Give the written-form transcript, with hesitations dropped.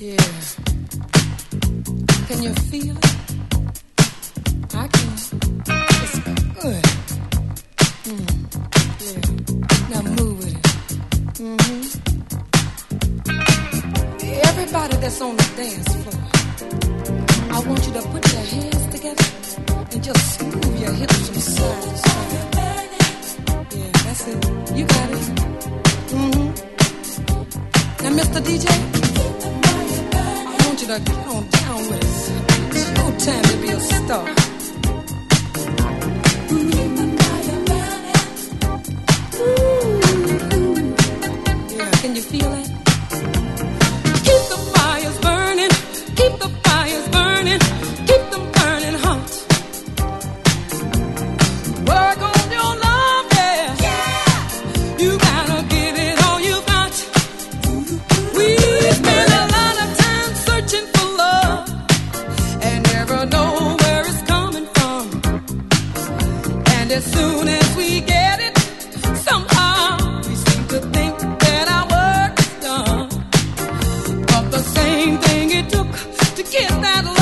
Yeah. Can you feel it? I can. It's good. Yeah. Now move with it. Everybody that's on the dance floor, I want you to put your hands together and just move your hips from side to side. Yeah, that's it. You got it. Now, Mr. DJ, I want you to get on down with us. It's your time to be a star. Yeah, can you feel it? Keep the fires burning. Keep the fires burning. Keep them burning hot. Work on your love, yeah. You gotta give it all you got. We spend a lot of time searching for love and never know where it's coming from. And as soon as we get it, somehow we seem to think that our work is done. But the same thing it took to get that love